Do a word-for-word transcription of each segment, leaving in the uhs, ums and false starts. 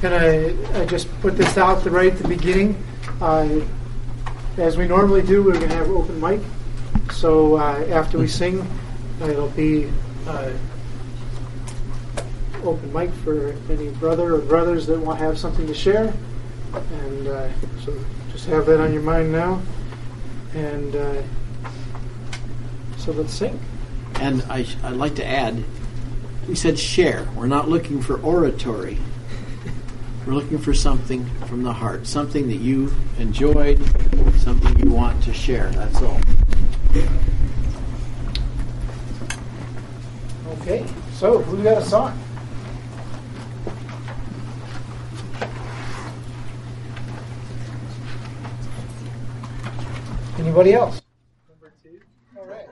Can I, I just put this out the right at the beginning? Uh, as we normally do, we're going to have open mic. So uh, after we sing, uh, it'll be uh, open mic for any brother or brothers that want to have something to share. And uh, so just have that on your mind now. And uh, so let's sing. And I, I'd like to add, we said share. We're not looking for oratory. We're looking for something from the heart, something that you enjoyed, something you want to share. That's all. Okay, so who got a song? Anybody else? Number two. All right.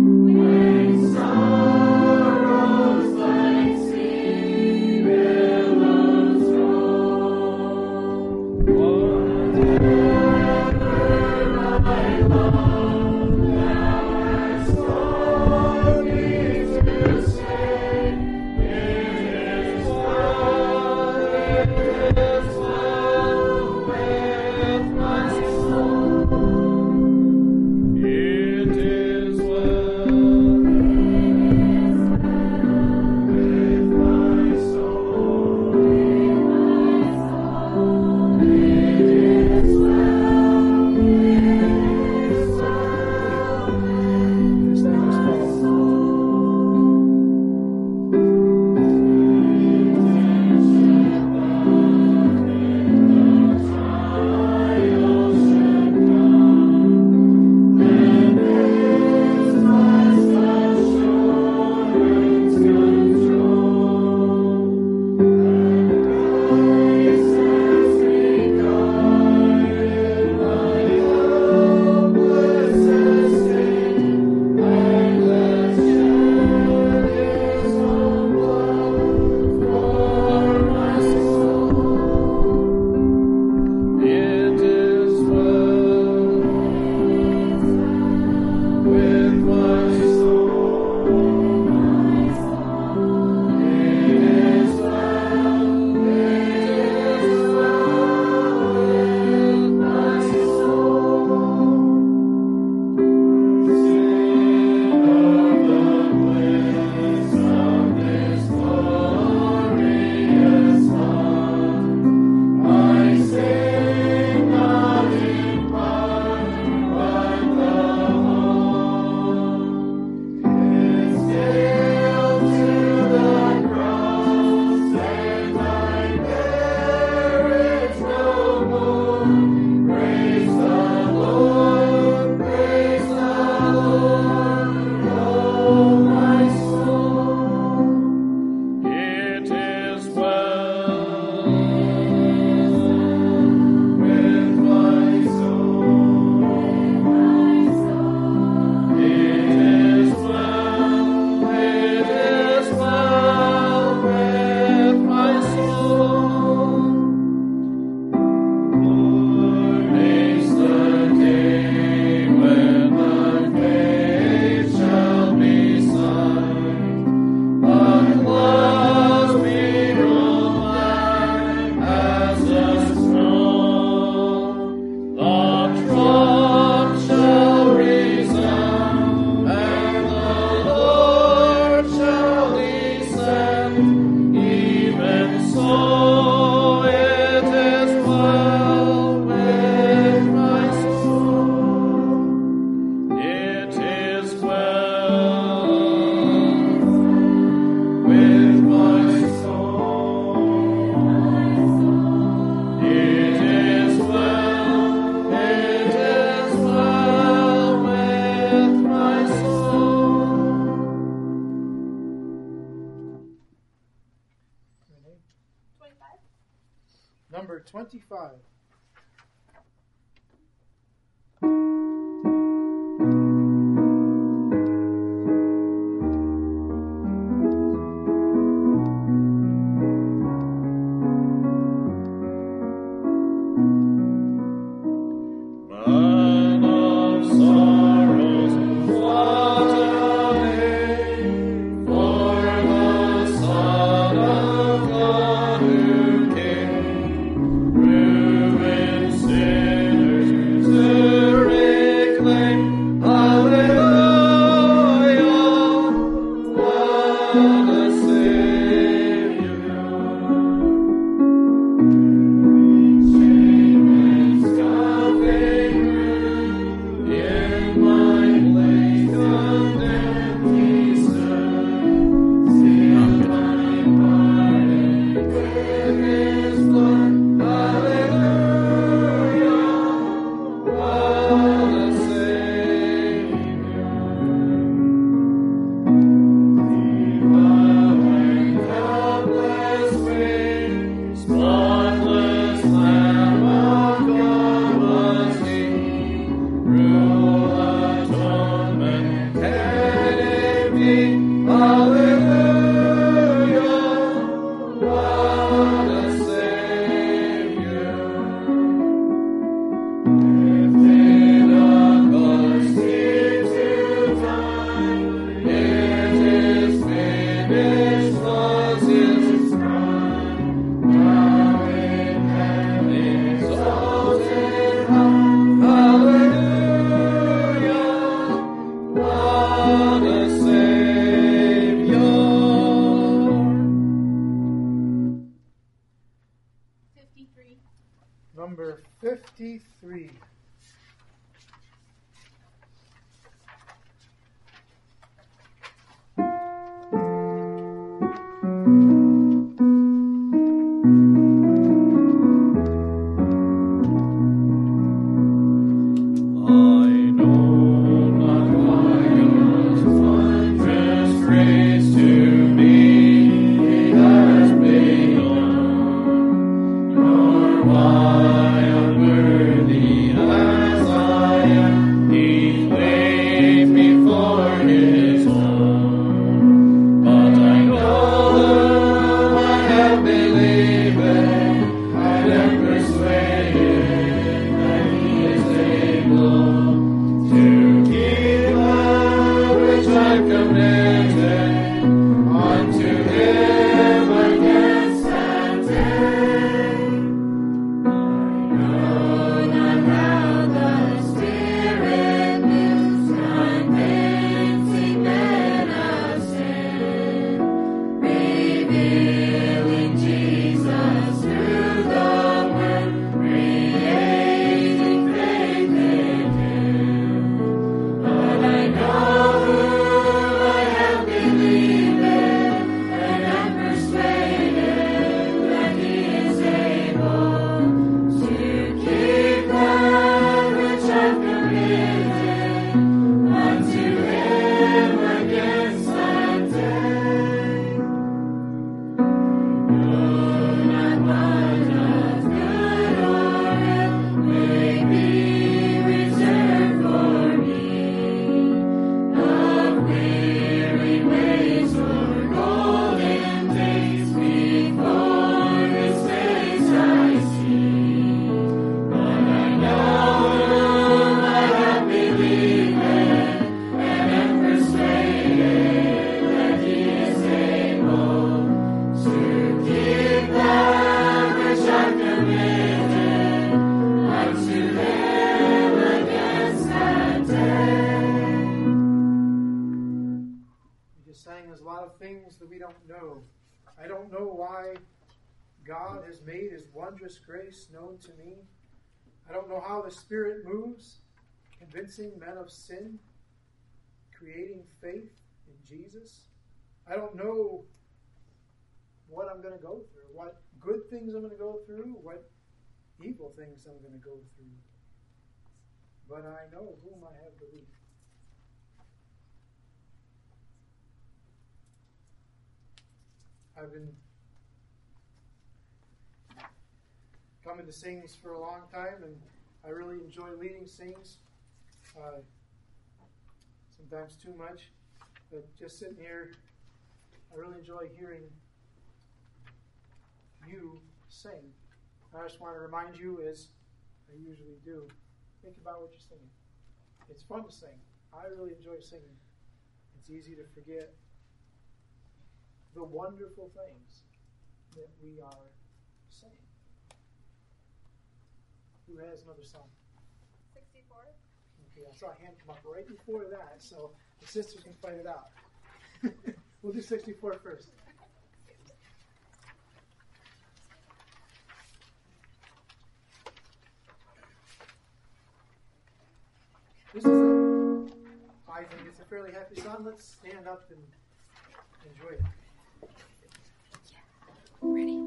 Sorrows like sea billows Number twenty-five. Number fifty-three. Things that we don't know. I don't know why God has made His wondrous grace known to me. I don't know how the Spirit moves, convincing men of sin, creating faith in Jesus. I don't know what I'm going to go through, what good things I'm going to go through, what evil things I'm going to go through. But I know whom I have believed. I've been coming to Sings for a long time, and I really enjoy leading Sings. Uh, sometimes too much, but just sitting here, I really enjoy hearing you sing. I just want to remind you, as I usually do, think about what you're singing. It's fun to sing. I really enjoy singing. It's easy to forget the wonderful things that we are saying. Who has another song? sixty-four. Okay, I saw a hand come up right before that, so the sisters can fight it out. We'll do sixty-four first. This is a, I think it's a fairly happy song. Let's stand up and enjoy it. Ready?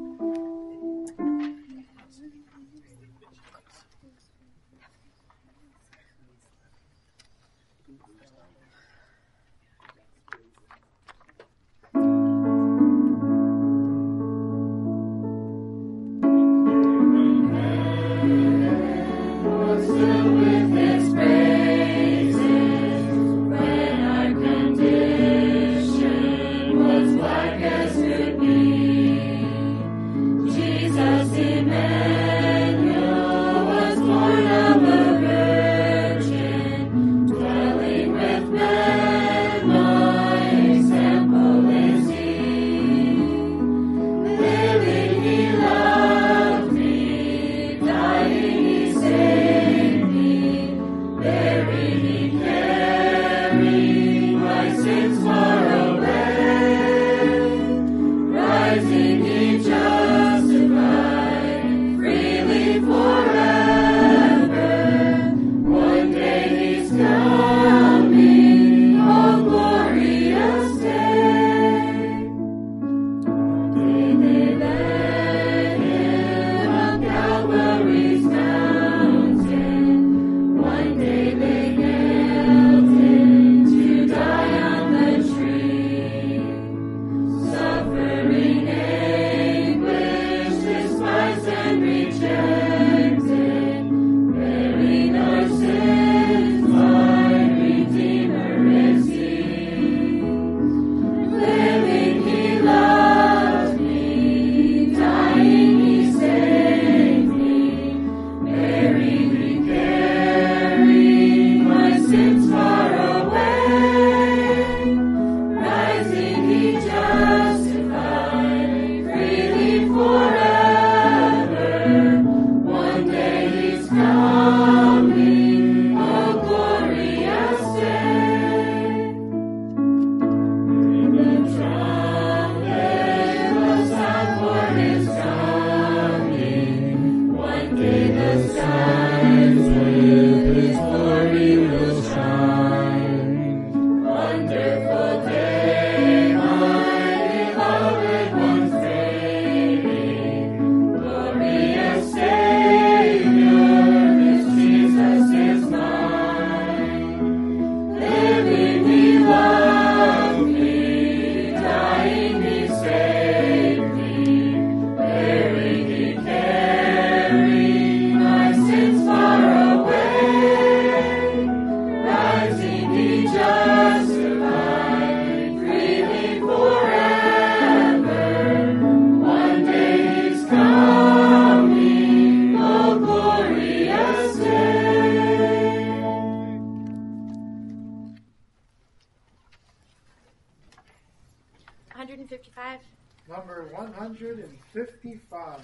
one fifty-five. Number one hundred fifty-five.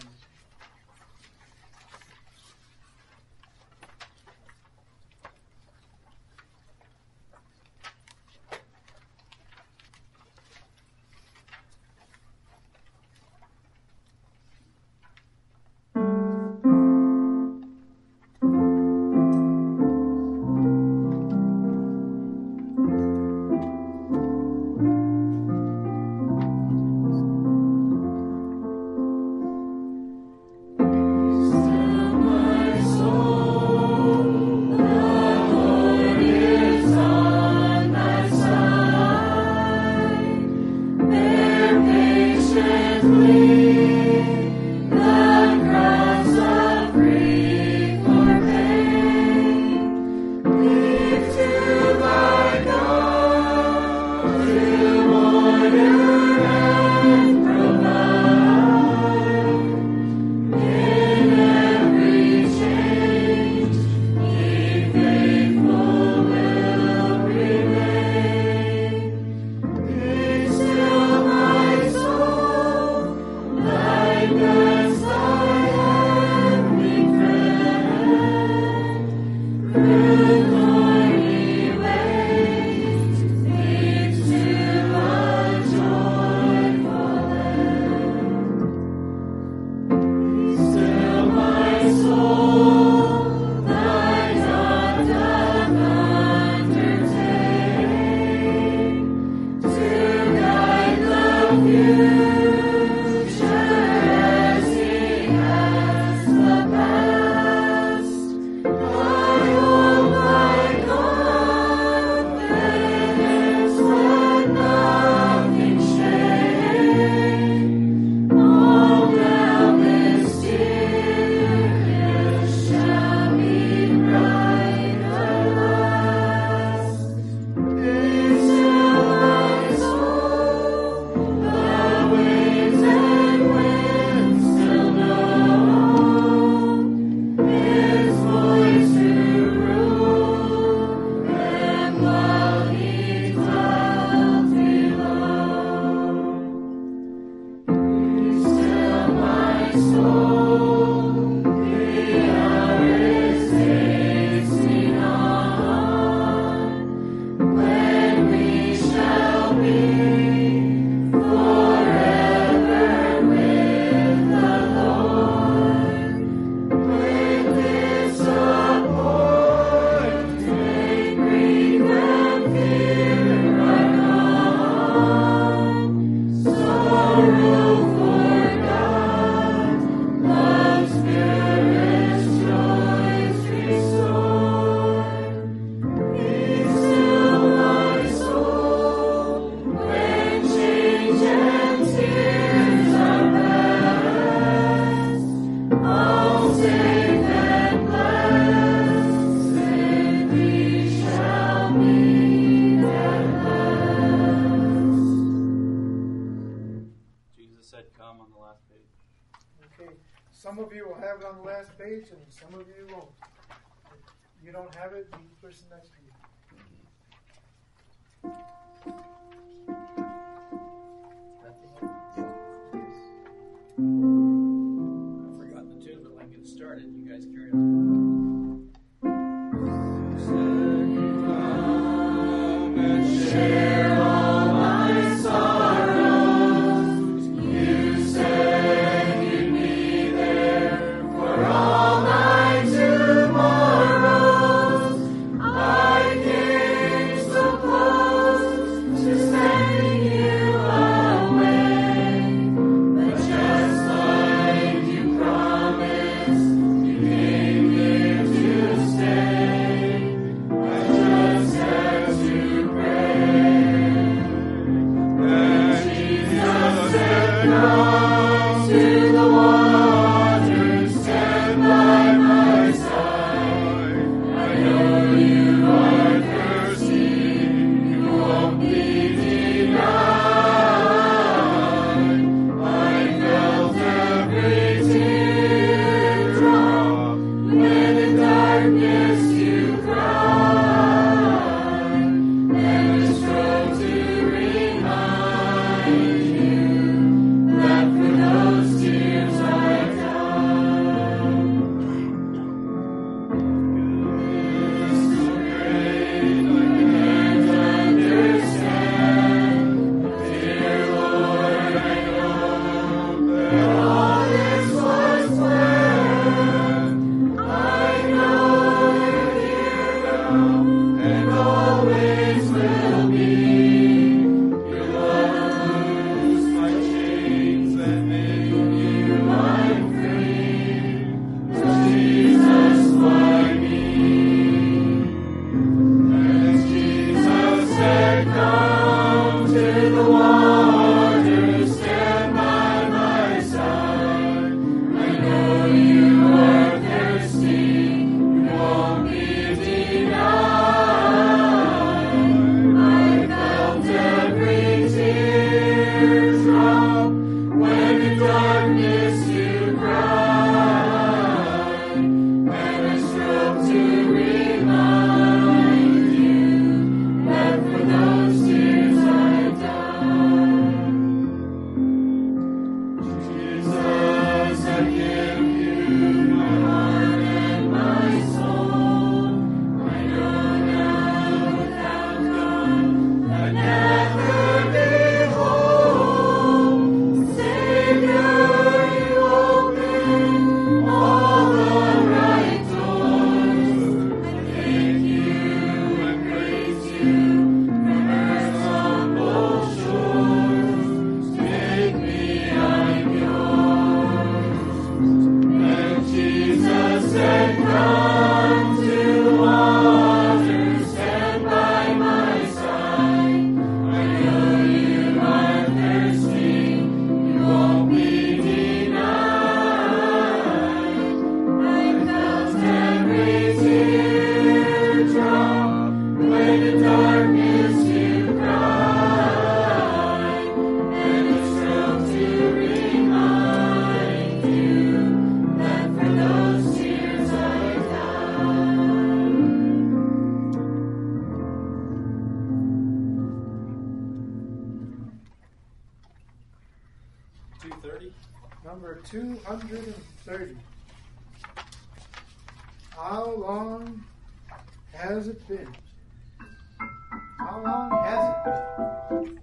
The cross of Some of you will have it on the last page, and some of you won't. If you don't have it, meet the person next to you. I've forgotten the tune, but when I get started, you guys carry on. Share all my sorrows. You said you'd be there for all my tomorrows. I came so close to sending you away, but just like you promised, you came here to stay. I just had to pray that Jesus said, "Come to the water, stand by my side. I know you are thirsty, you won't be denied." I felt every teardrop when in darkness you cried, and I strove to remind you that for those tears I died. Goodness so great I can't understand. Dear Lord, I know that all this was planned. I know you're here now and always will be. Your love loosed my chains and made you I'm free. So Jesus, why me? As Jesus said, "Come to the water, stand by my side. I know you are thirsty, you won't be denied." I felt every teardrop when in darkness you cried, and I strove to remind you that for those tears I died. Jesus, I give you my heart and my soul. I know now without God I'd never be whole. Savior, you open all the right doors. I thank you and praise you from earth's humble shores. Take me, I'm yours. And Jesus said, "Come to the water, stand by my side. I know you are thirsty, you won't be denied." I felt every teardrop when in darkness you cried, and I strove to remind you that for those tears I died. two thirty? number two hundred thirty. How long has it been? How long has it been?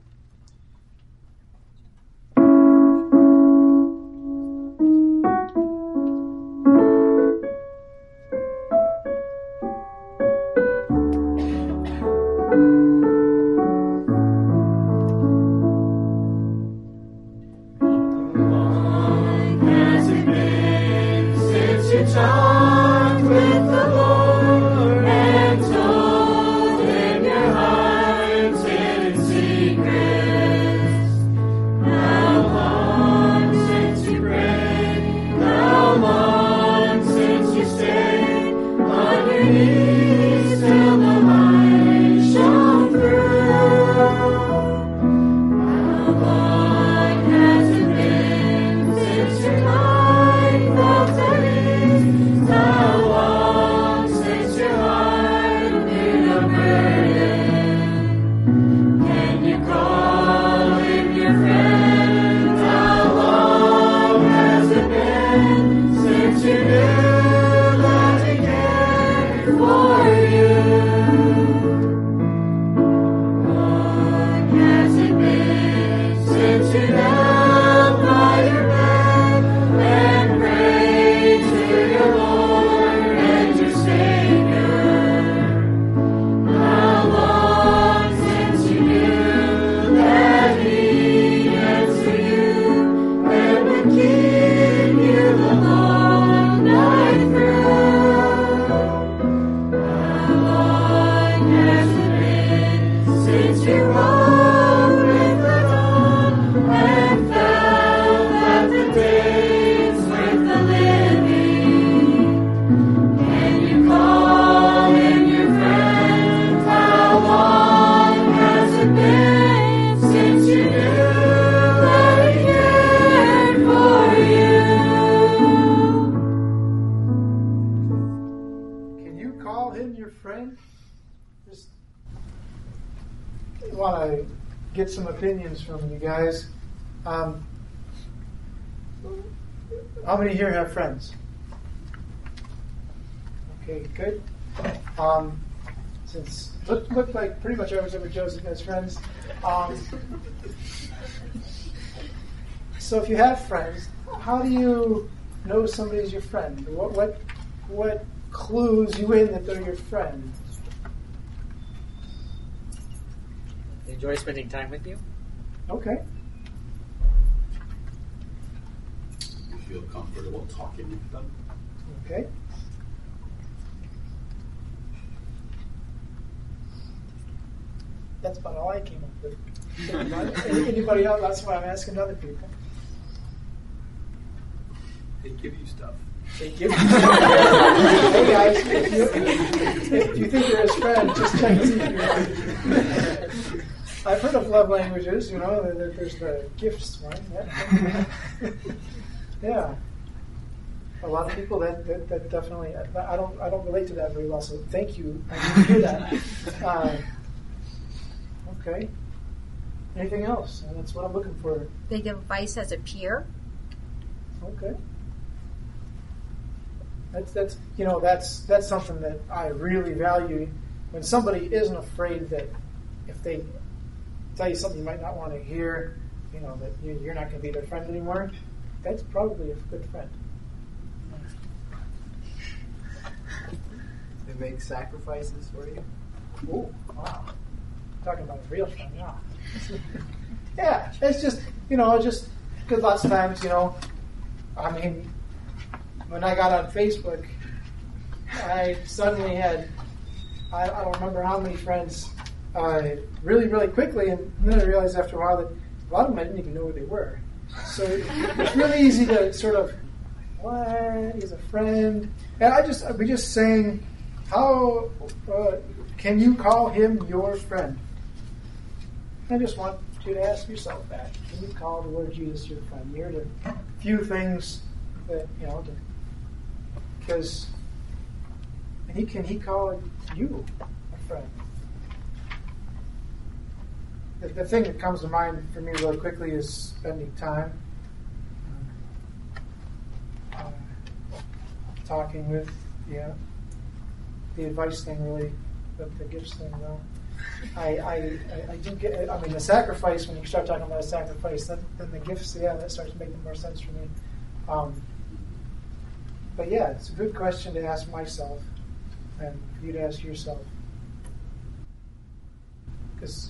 Get some opinions from you guys. Um, how many here have friends? Okay, good. Um, since looked looked like pretty much every ever Joseph has friends. Um, so if you have friends, how do you know somebody's your friend? What what what clues you in that they're your friend? Enjoy spending time with you. Okay. You feel comfortable talking with them. Okay. That's about all I came up with. Anybody, anybody else? That's why I'm asking other people. They give you stuff. They give you Hey guys, if you, if you think you're his friend, just check and see if you're I've heard of love languages, you know, there's the gifts one. Yeah. Yeah. A lot of people that, that, that definitely, I don't I don't relate to that very well, so thank you. I didn't hear that. Uh, okay. Anything else? And that's what I'm looking for. They give advice as a peer. Okay. That's that's you know that's that's something that I really value. When somebody isn't afraid that if they tell you something you might not want to hear, you know, that you're not going to be their friend anymore, that's probably a good friend. They make sacrifices for you. Oh, wow. Talking about a real friend now. Yeah, it's just, you know, just because lots of times, you know, I mean, when I got on Facebook, I suddenly had, I, I don't remember how many friends, uh, really, really quickly, and then I realized after a while that a lot of them I didn't even know who they were. So it's really easy to sort of, what, he's a friend? And I just, we just saying, how uh, can you call him your friend? I just want you to ask yourself that. Can you call the Lord Jesus your friend? Here are a few things that, you know, because he can he call you a friend? The, the thing that comes to mind for me really quickly is spending time. talking with, yeah. The advice thing really, but the gifts thing, no. I, I, I, I do get, I mean, the sacrifice, when you start talking about a sacrifice, then, then the gifts, yeah, that starts making more sense for me. Um, but yeah, it's a good question to ask myself and for you to ask yourself. Because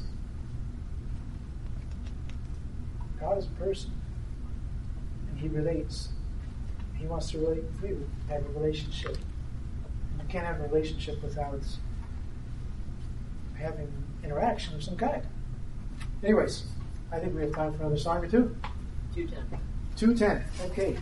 God is a person and He relates. He wants to relate with you, have a relationship. You can't have a relationship without having interaction of some kind. Anyways, I think we have time for another song or two. two ten. two ten, okay.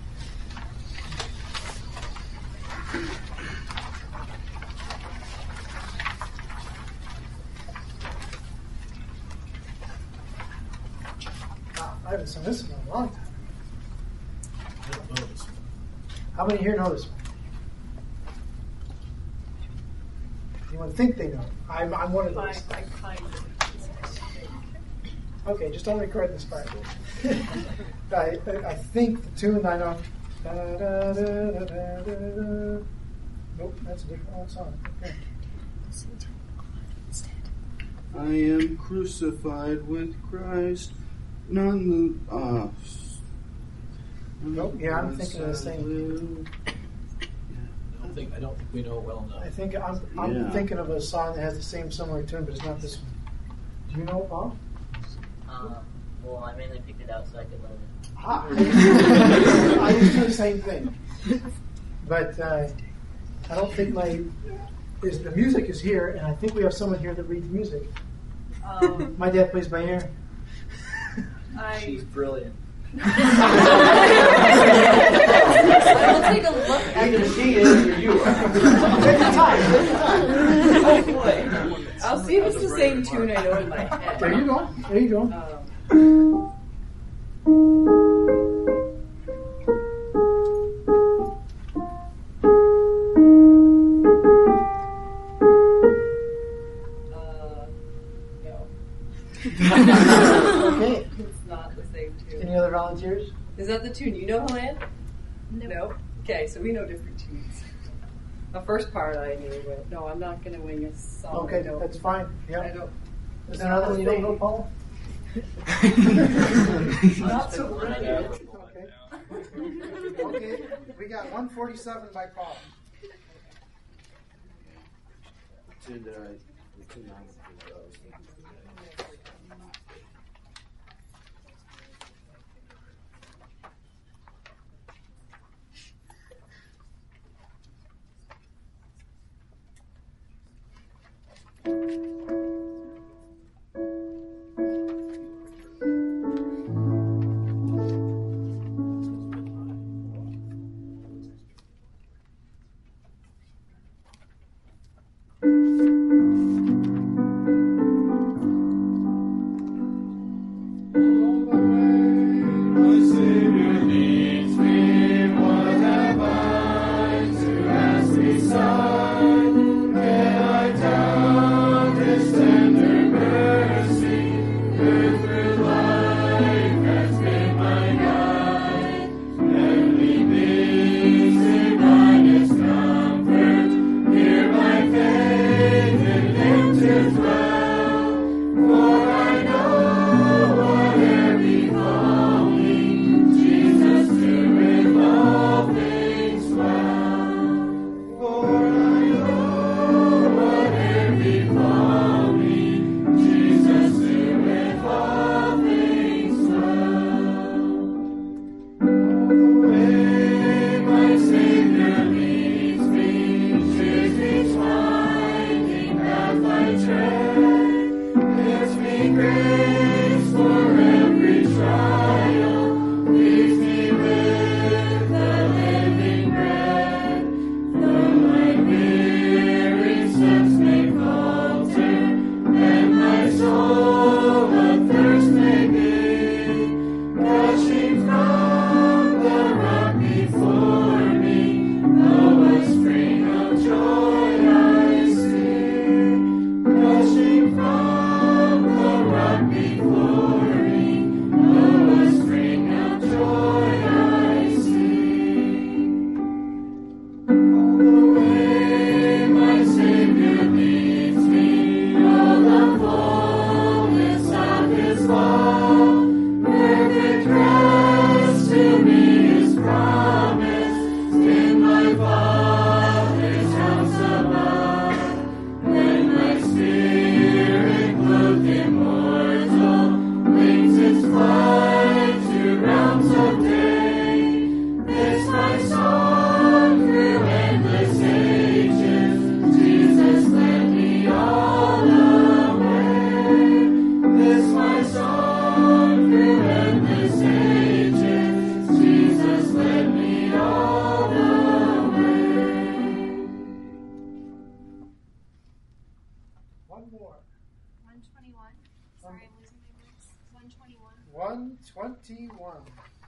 Wow, I haven't sung this in a long time. I don't know this one. How many here know this one? Anyone think they know? I'm, I'm one of those. I, I kind of. Okay, just don't record this part. I, I think the tune I know. Da, da, da, da, da, da, da. Nope, that's a different song. Okay. I am crucified with Christ. None the uh, Nope, yeah, I'm thinking of the same. I don't think I don't think we know it well enough. I think I'm, I'm Yeah. thinking of a song that has the same similar tune, but it's not this one. Do you know it, Paul? Uh, well, I mainly picked it out so I could learn it. Ah, I used to do the same thing, but uh, I don't think my is the music is here, and I think we have someone here that reads music. Um, My dad plays by ear. I, She's brilliant. I will take a look at Either it. she is or you are. Take your time. Take your time. Oh boy. I'll see if it's the same tune I know in my head. There you go. There you go. Um, uh, no. Okay. It's not the same tune. Any other volunteers? Is that the tune you know, Helene? No. Okay, so we know different tunes. The first part I knew, but no, I'm not going to wing a song. Okay, I don't- that's fine. I Yeah. don't. Is there another one you don't know, Paul? Not so ready. Okay. Okay. We got one forty-seven by Paul. Tune that I- the tune I was thinking of. twenty-one.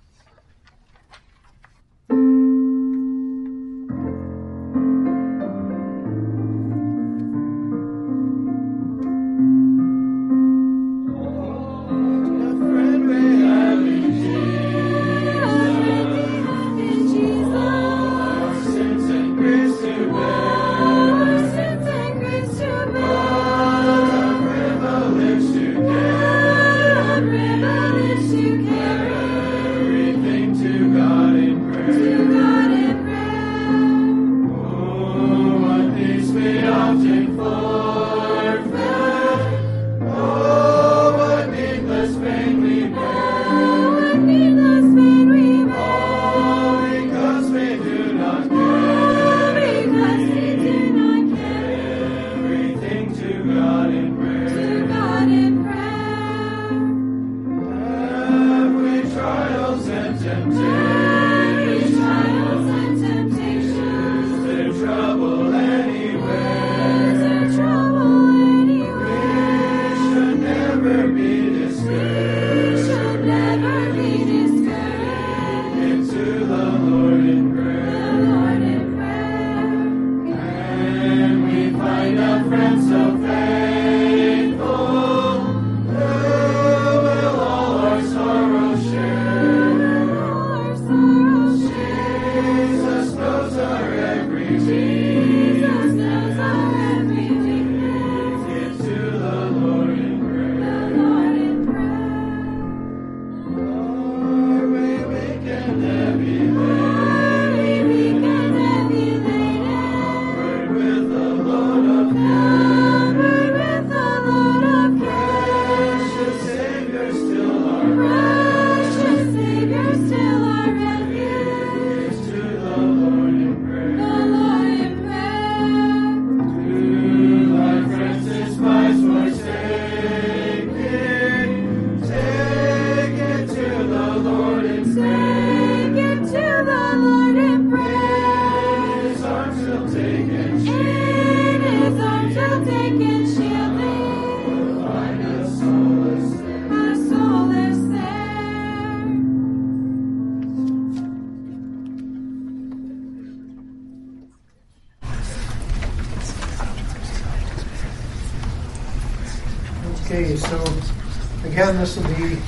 Okay, so again, this will be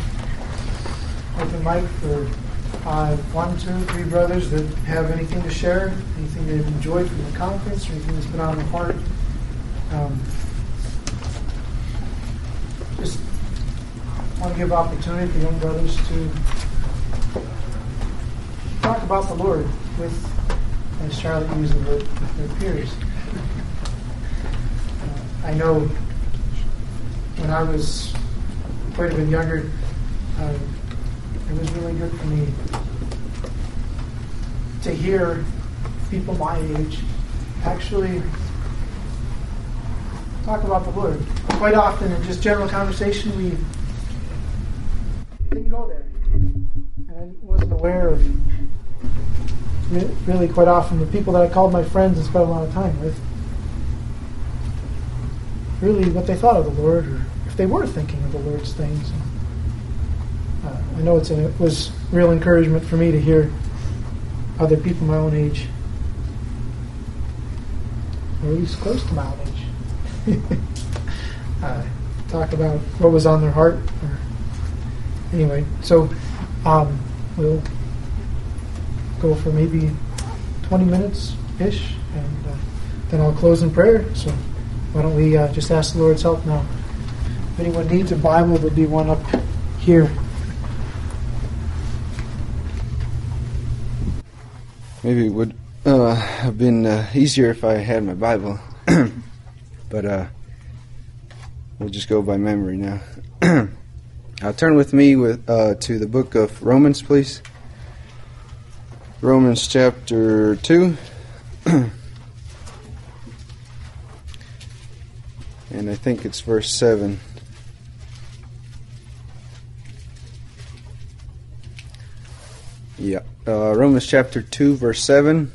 open mic for uh, one, two, three brothers that have anything to share, anything they've enjoyed from the conference, or anything that's been on their heart. Um, just want to give opportunity for young brothers to talk about the Lord with, as Charlotte used the word, with their peers. Uh, I know when I was quite a bit younger, uh, it was really good for me to hear people my age actually talk about the Lord. Quite often in just general conversation, we didn't go there. And I wasn't aware of, really quite often, the people that I called my friends and spent a lot of time with, really what they thought of the Lord, or if they were thinking of the Lord's things. Uh, I know it's a, it was real encouragement for me to hear other people my own age, or at least close to my own age, uh, talk about what was on their heart. Or, anyway, so um, we'll go for maybe twenty minutes-ish, and uh, then I'll close in prayer. So why don't we uh, just ask the Lord's help now. If anyone needs a Bible, there'll be one up here. Maybe it would uh, have been uh, easier if I had my Bible, but uh, we'll just go by memory now. Uh, turn with me with uh, to the book of Romans, please. Romans chapter two. And I think it's verse seven. Yeah. Uh, Romans chapter two, verse seven.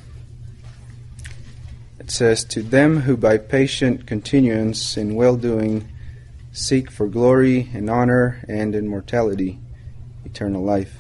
It says, "To them who by patient continuance in well-doing seek for glory and honor and immortality, eternal life.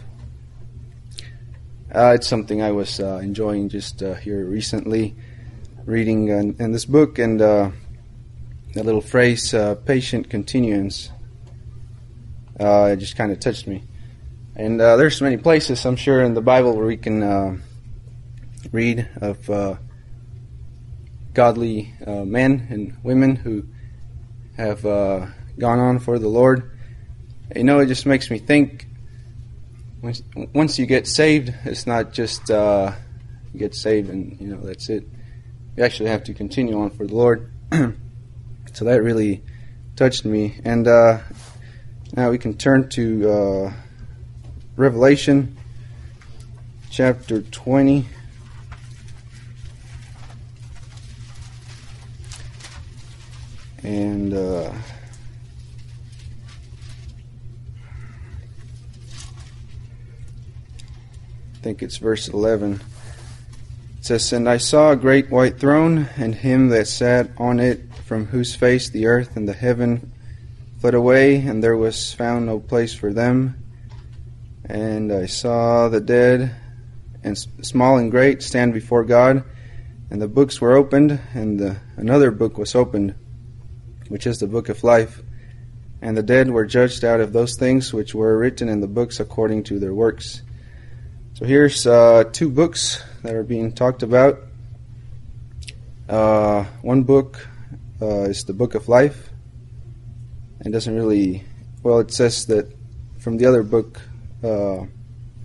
Uh, it's something I was uh, enjoying just uh, here recently, reading uh, in this book, and uh, the little phrase, uh, patient continuance, uh, it just kind of touched me. And uh, there's many places, I'm sure, in the Bible where we can uh, read of uh, godly uh, men and women who have uh, gone on for the Lord. You know, it just makes me think, once, once you get saved, it's not just uh, you get saved and, you know, that's it. You actually have to continue on for the Lord. So that really touched me. And uh, now we can turn to uh, Revelation chapter twenty. And uh, I think it's verse eleven. It says, "And I saw a great white throne, and him that sat on it, from whose face the earth and the heaven fled away, and there was found no place for them. And I saw the dead, and small and great, stand before God, and the books were opened, and the, another book was opened, which is the book of life. And the dead were judged out of those things which were written in the books according to their works." So here's uh, two books that are being talked about. Uh, one book uh, is the book of life. It doesn't really, well, it says that from the other book, uh, it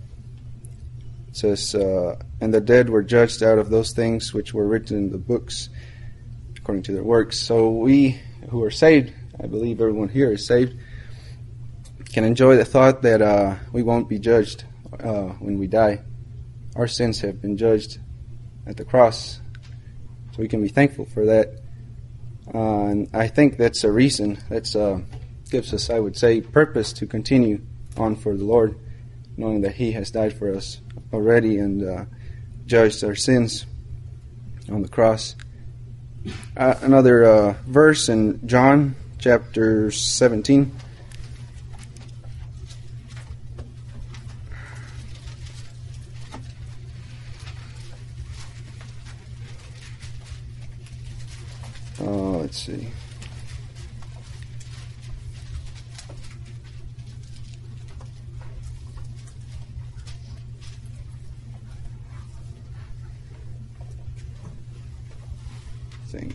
says, uh, "And the dead were judged out of those things which were written in the books according to their works." So we who are saved, I believe everyone here is saved, can enjoy the thought that uh, we won't be judged uh, when we die. Our sins have been judged at the cross, so we can be thankful for that. Uh, and I think that's a reason, that's uh, gives us, I would say, purpose to continue on for the Lord, knowing that He has died for us already and uh, judged our sins on the cross. Uh, another uh, verse in John chapter seventeen. Uh, let's see. think.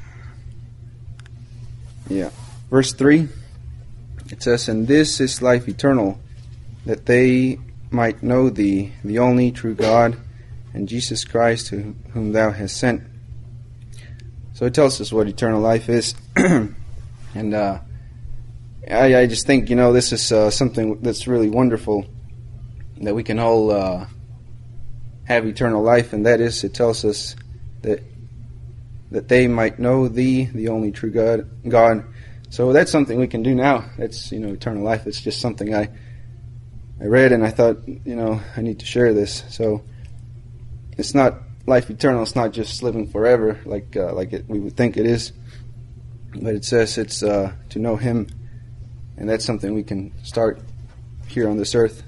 Yeah. Verse three, it says, "And this is life eternal, that they might know thee, the only true God, and Jesus Christ, whom, whom thou hast sent." So it tells us what eternal life is. And uh, I, I just think, you know, this is uh, something that's really wonderful, that we can all uh, have eternal life, and that is, it tells us that that they might know thee, the only true God. God. So that's something we can do now. That's, you know, eternal life. It's just something I I read, and I thought, you know, I need to share this. So it's not life eternal. It's not just living forever like uh, like it, we would think it is. But it says it's uh, to know Him, and that's something we can start here on this earth.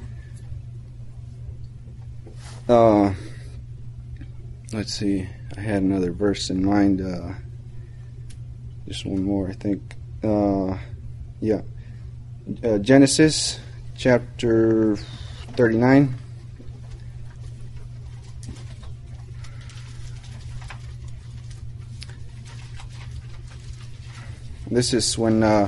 Uh, let's see. I had another verse in mind. Uh, just one more, I think. Uh, yeah. Uh, Genesis chapter thirty-nine. This is when uh,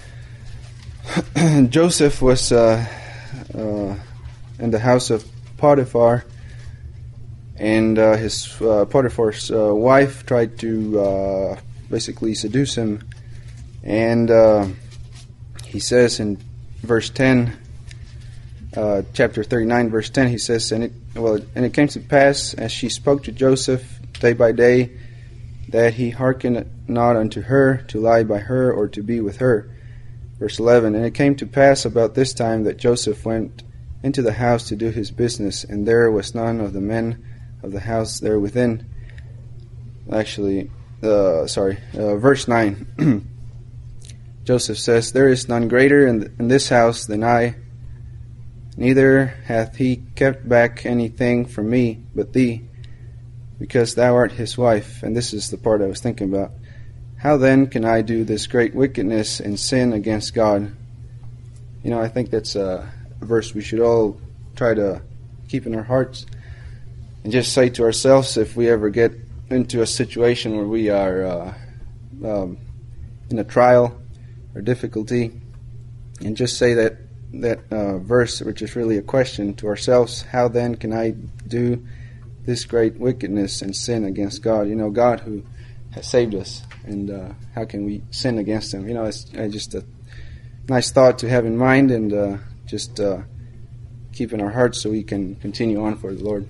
Joseph was uh, uh, in the house of Potiphar, and uh, his uh, Potiphar's uh, wife tried to uh, basically seduce him. And uh, he says in verse ten, uh, chapter thirty-nine, verse ten, he says, "And it well, and it came to pass, as she spoke to Joseph day by day, that he hearkened not unto her to lie by her or to be with her." Verse eleven, "And it came to pass about this time that Joseph went into the house to do his business, and there was none of the men of the house there within." Actually, uh, sorry, uh, verse nine. Joseph says, "There is none greater in, th- in this house than I, neither hath he kept back anything from me but thee, because thou art his wife. And this is the part I was thinking about. How then can I do this great wickedness and sin against God? You know, I think that's a verse we should all try to keep in our hearts and just say to ourselves, if we ever get into a situation where we are uh, um, in a trial or difficulty, and just say that that uh, verse, which is really a question to ourselves, how then can I do this great wickedness and sin against God? You know, God who has saved us, and uh, how can we sin against Him? You know, it's uh, just a nice thought to have in mind, and uh, just uh, keep in our hearts so we can continue on for the Lord.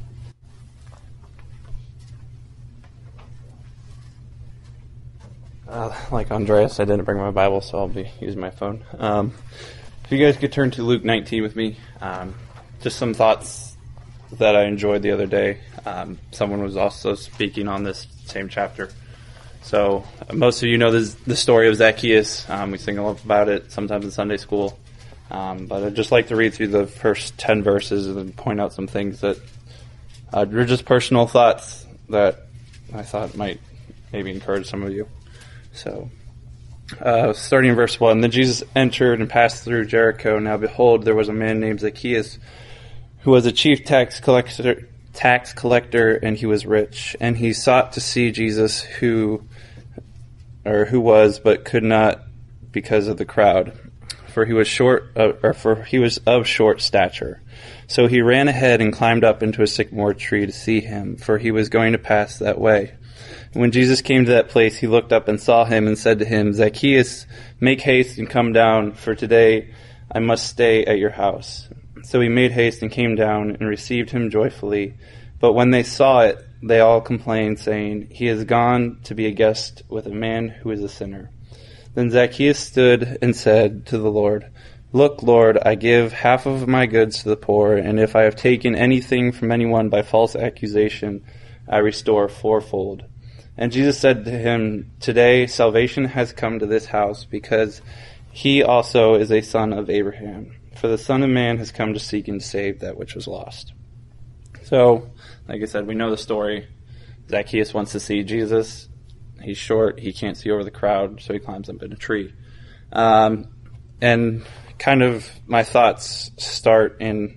Uh, like Andreas, I didn't bring my Bible, so I'll be using my phone. Um, if you guys could turn to Luke nineteen with me, um, just some thoughts that I enjoyed the other day. Um, someone was also speaking on this same chapter. So uh, most of you know this, the story of Zacchaeus. Um, we sing a lot about it sometimes in Sunday school. Um, but I'd just like to read through the first ten verses and then point out some things that uh, were just personal thoughts that I thought might maybe encourage some of you. So, uh, starting in verse one, then Jesus entered and passed through Jericho. Now behold, there was a man named Zacchaeus, who was a chief tax collector, tax collector, and he was rich. And he sought to see Jesus, who, or who was, but could not, because of the crowd, for he was short, uh, or for he was of short stature. So he ran ahead and climbed up into a sycamore tree to see him, for he was going to pass that way. When Jesus came to that place, he looked up and saw him and said to him, Zacchaeus, make haste and come down, for today I must stay at your house. So he made haste and came down and received him joyfully. But when they saw it, they all complained, saying, he has gone to be a guest with a man who is a sinner. Then Zacchaeus stood and said to the Lord, Look, Lord, I give half of my goods to the poor, and if I have taken anything from anyone by false accusation, I restore fourfold. And Jesus said to him, Today salvation has come to this house, because he also is a son of Abraham. For the Son of Man has come to seek and save that which was lost. So, like I said, we know the story. Zacchaeus wants to see Jesus. He's short. He can't see over the crowd, so he climbs up in a tree. Um, and kind of my thoughts start in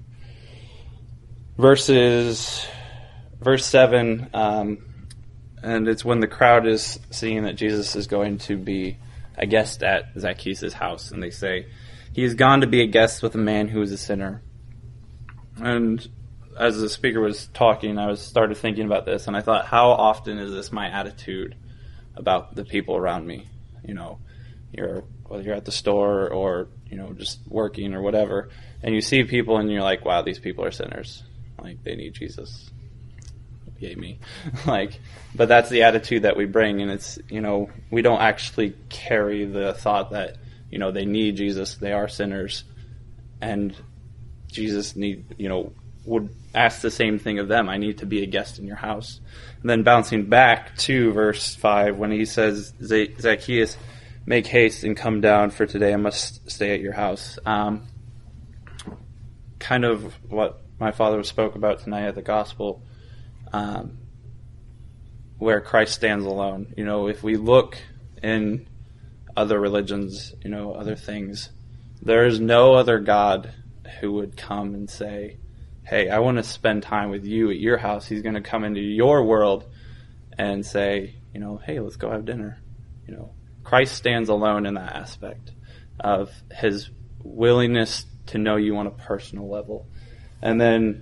verses, verse seven, um, and it's when the crowd is seeing that Jesus is going to be a guest at Zacchaeus' house. And they say, he has gone to be a guest with a man who is a sinner. And as the speaker was talking, I was started thinking about this. And I thought, how often is this my attitude about the people around me? You know, you're, whether you're at the store or, you know, just working or whatever. And you see people and you're like, wow, these people are sinners. Like, they need Jesus. Yay me. like, but that's the attitude that we bring, and it's, you know, we don't actually carry the thought that, you know, they need Jesus, they are sinners, and Jesus need, you know, would ask the same thing of them. I need to be a guest in your house. And then bouncing back to verse five, when he says, Zacchaeus, make haste and come down, for today I must stay at your house. Um, kind of what my father spoke about tonight at the gospel. Um, where Christ stands alone. You know, if we look in other religions, you know, other things, there is no other God who would come and say, hey, I want to spend time with you at your house. He's going to come into your world and say, you know, hey, let's go have dinner. You know, Christ stands alone in that aspect of his willingness to know you on a personal level. And then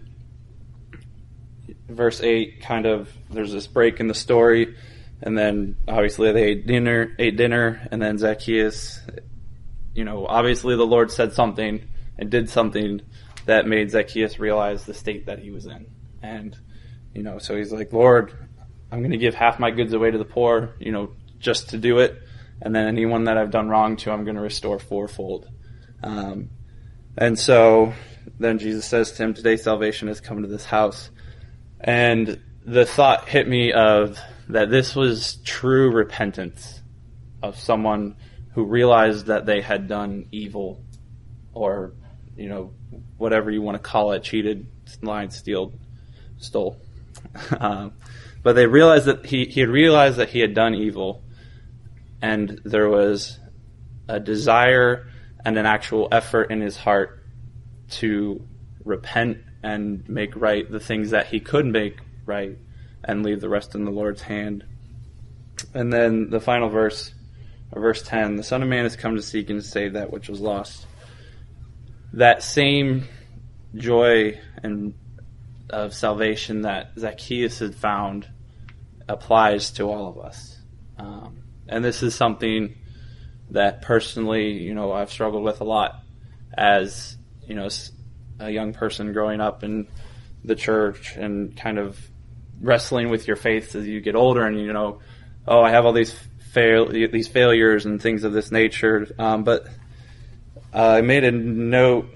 verse eight, kind of, there's this break in the story, and then obviously they ate dinner, ate dinner, and then Zacchaeus, you know, obviously the Lord said something and did something that made Zacchaeus realize the state that he was in. And, you know, so he's like, Lord, I'm going to give half my goods away to the poor, you know, just to do it, and then anyone that I've done wrong to, I'm going to restore fourfold. Um, and so then Jesus says to him, today salvation has come to this house. And the thought hit me of that this was true repentance of someone who realized that they had done evil or, you know, whatever you want to call it, cheated, lied, steal, stole. um, but they realized that he, he had realized that he had done evil, and there was a desire and an actual effort in his heart to repent and make right the things that he could make right and leave the rest in the Lord's hand. And then the final verse, verse ten, the Son of Man has come to seek and save that which was lost. That same joy and of salvation that Zacchaeus had found applies to all of us. Um, and this is something that personally, you know, I've struggled with a lot as, you know, a young person growing up in the church and kind of wrestling with your faith as you get older, and you know, oh, I have all these fail these failures and things of this nature. Um, but uh, I made a note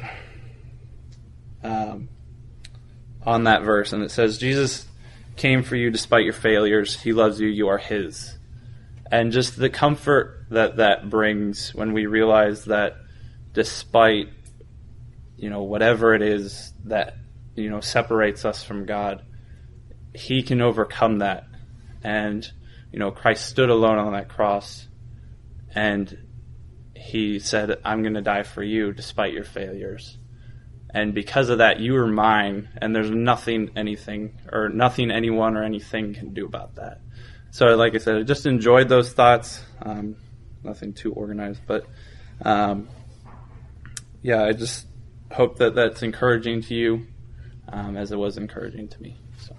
um, on that verse, and it says, Jesus came for you despite your failures. He loves you. You are His. And just the comfort that that brings when we realize that despite, you know, whatever it is that, you know, separates us from God, He can overcome that. And, you know, Christ stood alone on that cross, and He said, I'm going to die for you despite your failures. And because of that, you are mine, and there's nothing, anything, or nothing anyone or anything can do about that. So, like I said, I just enjoyed those thoughts. Um, nothing too organized, but um, yeah, I just hope that that's encouraging to you, um, as it was encouraging to me. So.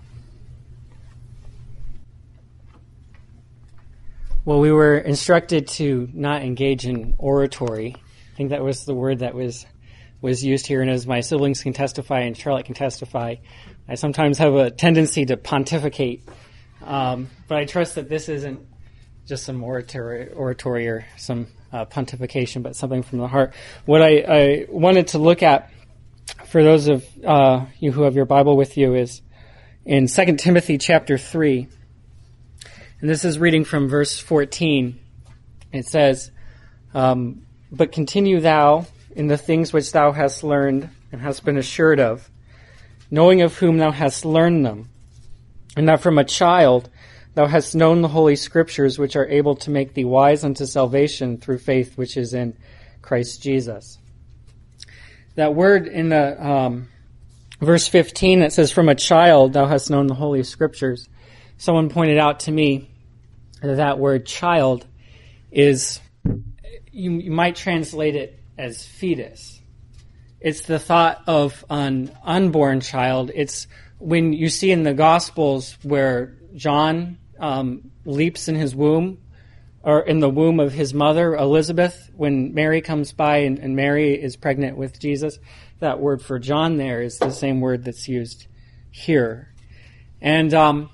Well, we were instructed to not engage in oratory. I think that was the word that was was used here, and as my siblings can testify and Charlotte can testify, I sometimes have a tendency to pontificate. Um, but I trust that this isn't just some oratory, oratory or some uh, pontification, but something from the heart. What I, I wanted to look at for those of uh, you who have your Bible with you is in Second Timothy chapter three. And this is reading from verse fourteen. It says, um, but continue thou in the things which thou hast learned and hast been assured of, knowing of whom thou hast learned them, and that from a child thou hast known the holy scriptures, which are able to make thee wise unto salvation through faith which is in Christ Jesus. That word in the um, verse fifteen that says, from a child thou hast known the holy scriptures, someone pointed out to me that that word child is, you, you might translate it as fetus. It's the thought of an unborn child. It's when you see in the Gospels where John um, leaps in his womb, or in the womb of his mother, Elizabeth, when Mary comes by and, and Mary is pregnant with Jesus, that word for John there is the same word that's used here. And um,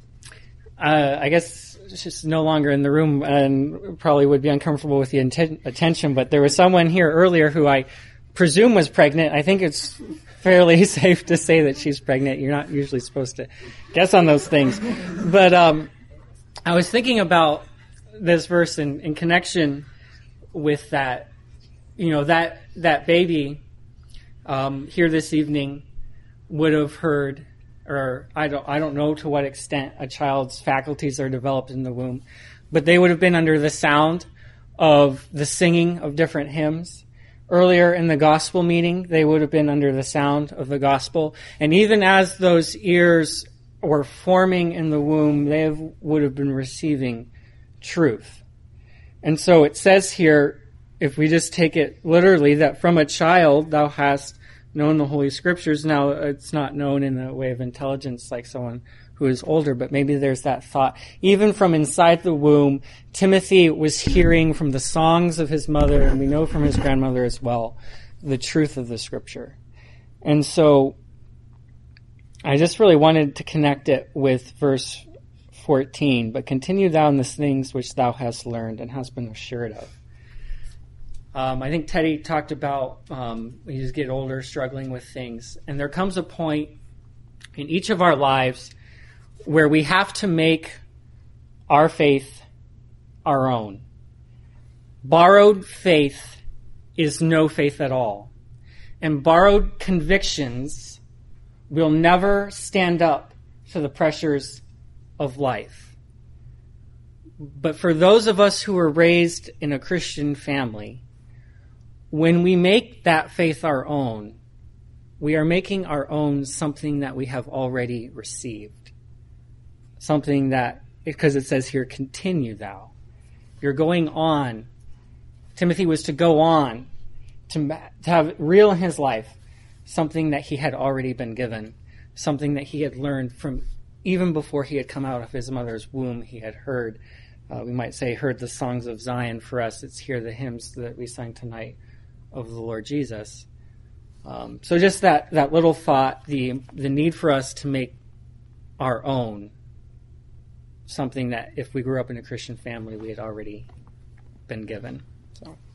uh, I guess she's no longer in the room and probably would be uncomfortable with the inten- attention, but there was someone here earlier who I presume was pregnant. I think it's fairly safe to say that she's pregnant. You're not usually supposed to guess on those things. But um, I was thinking about this verse in, in connection with that, you know, that that baby um, here this evening would have heard, or I don't I don't know to what extent a child's faculties are developed in the womb, but they would have been under the sound of the singing of different hymns. Earlier in the gospel meeting, they would have been under the sound of the gospel. And even as those ears were forming in the womb, they have, would have been receiving truth. And so it says here, if we just take it literally, that from a child thou hast known the Holy Scriptures. Now, it's not known in the way of intelligence like someone who is older, but maybe there's that thought. Even from inside the womb, Timothy was hearing from the songs of his mother, and we know from his grandmother as well, the truth of the Scripture. And so I just really wanted to connect it with verse fourteen, but continue thou in the things which thou hast learned and hast been assured of. Um, I think Teddy talked about um, when you just get older, struggling with things. And there comes a point in each of our lives where we have to make our faith our own. Borrowed faith is no faith at all. and borrowed convictions will never stand up to the pressures of life. But for those of us who were raised in a Christian family, when we make that faith our own, we are making our own something that we have already received. Something that, because it says here, continue thou. You're going on. Timothy was to go on, to, to have real in his life something that he had already been given, something that he had learned from even before he had come out of his mother's womb. He had heard, uh, we might say, heard the songs of Zion. For us, it's here the hymns that we sang tonight of the Lord Jesus. Um, so just that, that little thought, the the need for us to make our own something that if we grew up in a Christian family, we had already been given. So.